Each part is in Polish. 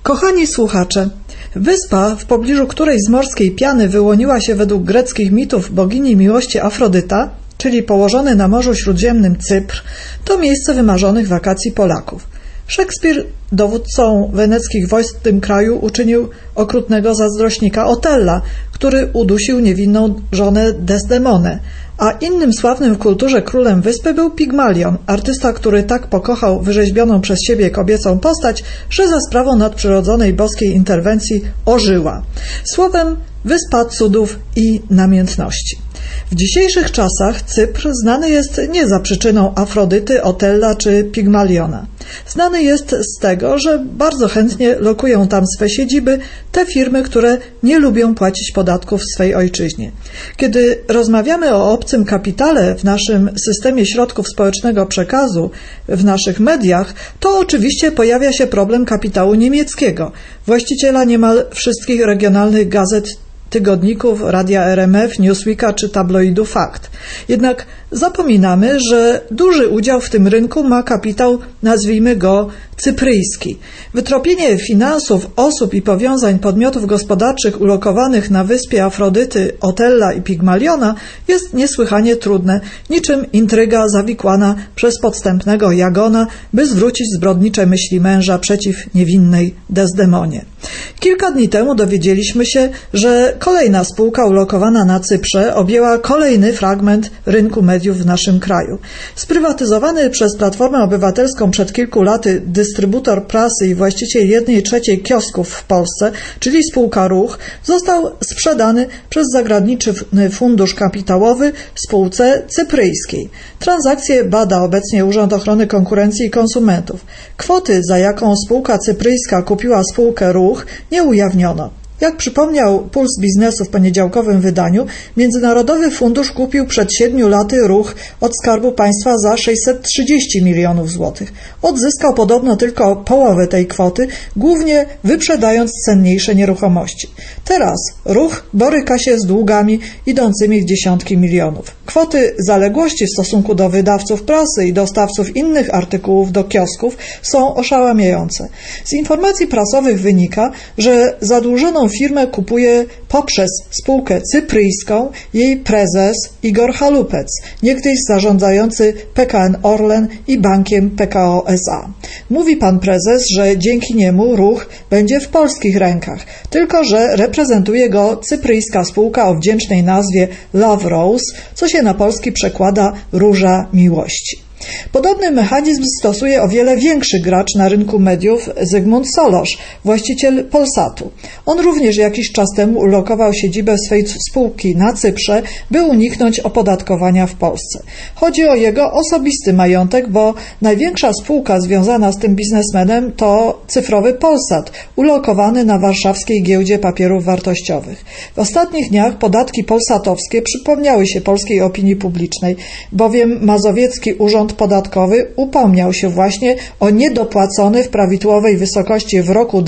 Kochani słuchacze, wyspa, w pobliżu której z morskiej piany wyłoniła się według greckich mitów bogini miłości Afrodyta, czyli położony na Morzu Śródziemnym Cypr, to miejsce wymarzonych wakacji Polaków. Szekspir dowódcą weneckich wojsk w tym kraju uczynił okrutnego zazdrośnika Otella, który udusił niewinną żonę Desdemonę, a innym sławnym w kulturze królem wyspy był Pigmalion, artysta, który tak pokochał wyrzeźbioną przez siebie kobiecą postać, że za sprawą nadprzyrodzonej boskiej interwencji ożyła. Słowem, wyspa cudów i namiętności. W dzisiejszych czasach Cypr znany jest nie za przyczyną Afrodyty, Otella czy Pigmaliona. Znany jest z tego, że bardzo chętnie lokują tam swe siedziby te firmy, które nie lubią płacić podatków w swej ojczyźnie. Kiedy rozmawiamy o obcym kapitale w naszym systemie środków społecznego przekazu, w naszych mediach, to oczywiście pojawia się problem kapitału niemieckiego, właściciela niemal wszystkich regionalnych gazet, tygodników, radia RMF, Newsweeka czy tabloidu Fakt. Jednak zapominamy, że duży udział w tym rynku ma kapitał, nazwijmy go, cypryjski. Wytropienie finansów, osób i powiązań podmiotów gospodarczych ulokowanych na wyspie Afrodyty, Otella i Pigmaliona jest niesłychanie trudne, niczym intryga zawikłana przez podstępnego Jagona, by zwrócić zbrodnicze myśli męża przeciw niewinnej Desdemonie. Kilka dni temu dowiedzieliśmy się, że kolejna spółka ulokowana na Cyprze objęła kolejny fragment rynku mediów w naszym kraju. Sprywatyzowany przez Platformę Obywatelską przed kilku laty dystrybutor prasy i właściciel 1/3 kiosków w Polsce, czyli spółka Ruch, został sprzedany przez zagraniczny fundusz kapitałowy spółce cypryjskiej. Transakcję bada obecnie Urząd Ochrony Konkurencji i Konsumentów. Kwoty, za jaką spółka cypryjska kupiła spółkę Ruch, nie ujawniono. Jak przypomniał Puls Biznesu w poniedziałkowym wydaniu, Międzynarodowy Fundusz kupił przed 7 laty Ruch od Skarbu Państwa za 630 milionów złotych. Odzyskał podobno tylko połowę tej kwoty, głównie wyprzedając cenniejsze nieruchomości. Teraz Ruch boryka się z długami idącymi w dziesiątki milionów. Kwoty zaległości w stosunku do wydawców prasy i dostawców innych artykułów do kiosków są oszałamiające. Z informacji prasowych wynika, że zadłużoną firmę kupuje poprzez spółkę cypryjską jej prezes Igor Halupec, niegdyś zarządzający PKN Orlen i bankiem PKO SA. Mówi pan prezes, że dzięki niemu Ruch będzie w polskich rękach, tylko że reprezentuje go cypryjska spółka o wdzięcznej nazwie Love Rose, co się na polski przekłada Róża Miłości. Podobny mechanizm stosuje o wiele większy gracz na rynku mediów Zygmunt Solorz, właściciel Polsatu. On również jakiś czas temu ulokował siedzibę swej spółki na Cyprze, by uniknąć opodatkowania w Polsce. Chodzi o jego osobisty majątek, bo największa spółka związana z tym biznesmenem to cyfrowy Polsat, ulokowany na warszawskiej giełdzie papierów wartościowych. W ostatnich dniach podatki polsatowskie przypomniały się polskiej opinii publicznej, bowiem Mazowiecki Urząd Podatkowy upomniał się właśnie o niedopłacony w prawidłowej wysokości w roku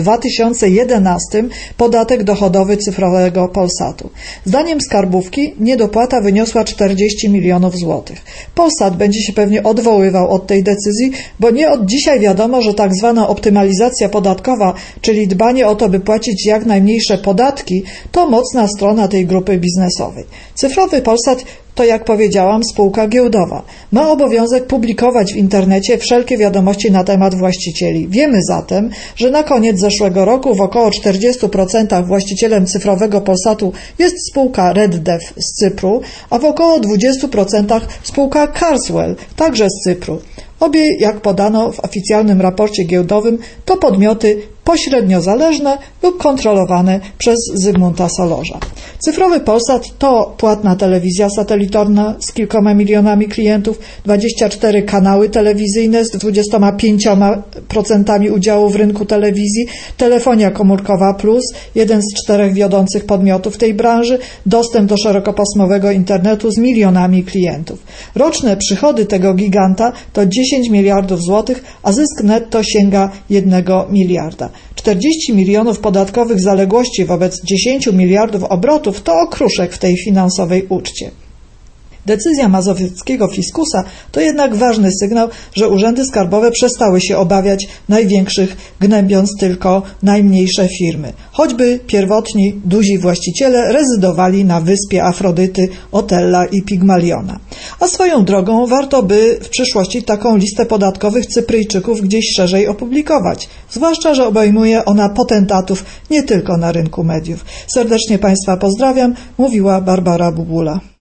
2011 podatek dochodowy cyfrowego Polsatu. Zdaniem skarbówki niedopłata wyniosła 40 milionów złotych. Polsat będzie się pewnie odwoływał od tej decyzji, bo nie od dzisiaj wiadomo, że tak zwana optymalizacja podatkowa, czyli dbanie o to, by płacić jak najmniejsze podatki, to mocna strona tej grupy biznesowej. Cyfrowy Polsat to, jak powiedziałam, spółka giełdowa. Ma obowiązek publikować w internecie wszelkie wiadomości na temat właścicieli. Wiemy zatem, że na koniec zeszłego roku w około 40% właścicielem cyfrowego Polsatu jest spółka RedDev z Cypru, a w około 20% spółka Carswell, także z Cypru. Obie, jak podano w oficjalnym raporcie giełdowym, to podmioty pośrednio zależne lub kontrolowane przez Zygmunta Solorza. Cyfrowy Polsat to płatna telewizja satelitarna z kilkoma milionami klientów, 24 kanały telewizyjne z 25% udziału w rynku telewizji, telefonia komórkowa plus, jeden z 4 wiodących podmiotów tej branży, dostęp do szerokopasmowego internetu z milionami klientów. Roczne przychody tego giganta to 10 miliardów złotych, a zysk netto sięga 1 miliarda. 40 milionów podatkowych zaległości wobec 10 miliardów obrotów to okruszek w tej finansowej uczcie. Decyzja mazowieckiego fiskusa to jednak ważny sygnał, że urzędy skarbowe przestały się obawiać największych, gnębiąc tylko najmniejsze firmy. Choćby pierwotni, duzi właściciele rezydowali na wyspie Afrodyty, Otella i Pigmaliona. A swoją drogą warto by w przyszłości taką listę podatkowych Cypryjczyków gdzieś szerzej opublikować, zwłaszcza że obejmuje ona potentatów nie tylko na rynku mediów. Serdecznie Państwa pozdrawiam, mówiła Barbara Bubula.